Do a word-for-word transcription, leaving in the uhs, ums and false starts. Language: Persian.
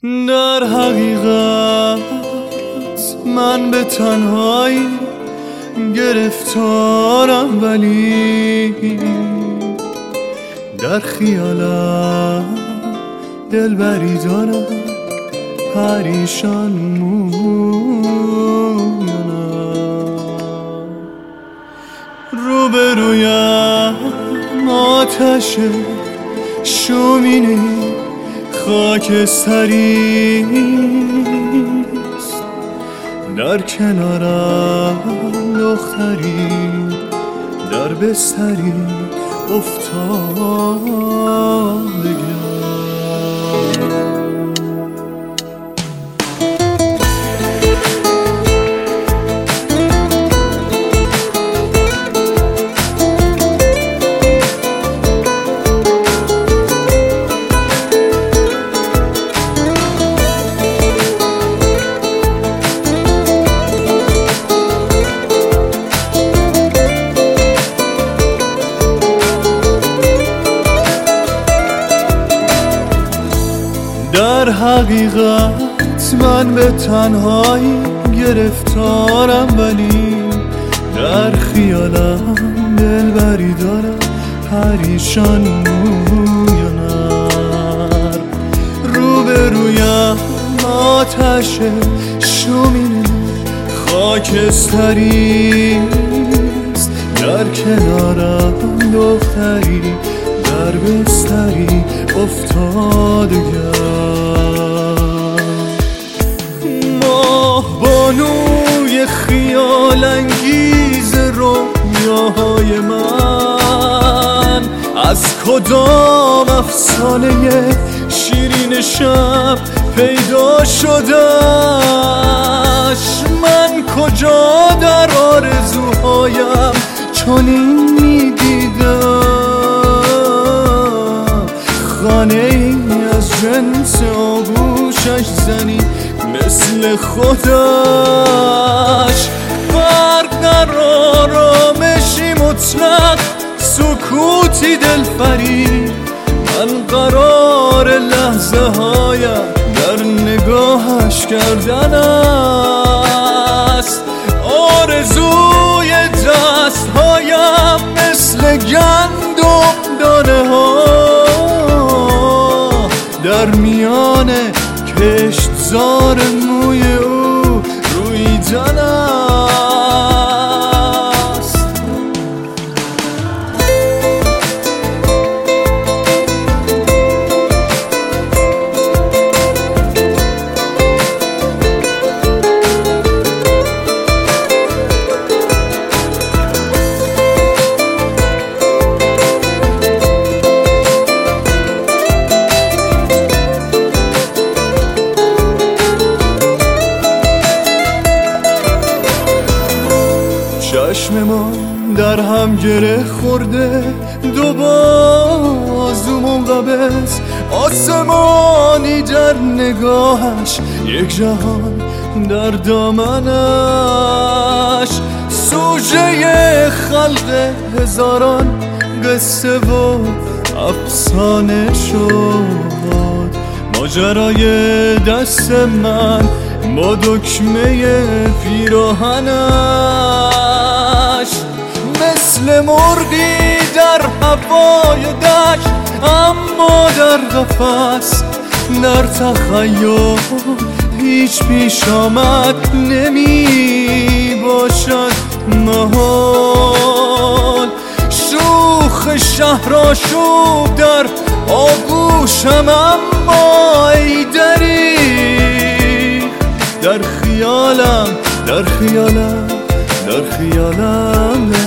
در حقیقت من به تنهایی گرفتارم، ولی در خیالم دلبری دارم پریشان مویانم. روبرویم آتش شومینه خاکستریست، در کنارم دختری در بستری افتادگم. در حقیقت من به تنهایی گرفتارم، ولی در خیالم دلبری دارم پریشان مویانم. روبرویم آتش شومینه خاکستریست، در کنارم دختری در بستری افتادگم. ماه بانوی خیال انگیز رویاهای من، از کدام افسانه شیرین شب پیدا شدش؟ من کجا در آرزوهایم چنین میدیدم؟ خانه ای از جنس آغوشش زنی مثل خودش، فرق در آرامشی مطلق، سکوتی دلفریب. من قرار لحظه هایم در نگاهش کردن است، آرزوی دست هایم مثل گندم دانه ها در میان کشتزار موی او رویدن است. چشم ما در هم گره خورده، دو بازو منقبض، آسمانی در نگاهش، یک جهان در دامنش. سوژه خلق هزاران قصه و افسانه شد، ماجرای دست من با دکمه پیراهنش. مثل مرغی در هوای دشت، اما در قفس، در تخیل هیچ پیش آمد نمی باشد محال. شوخ شهرآشوب در آغوشم، اما ای دریغ در خیالم در خیالم در خیالم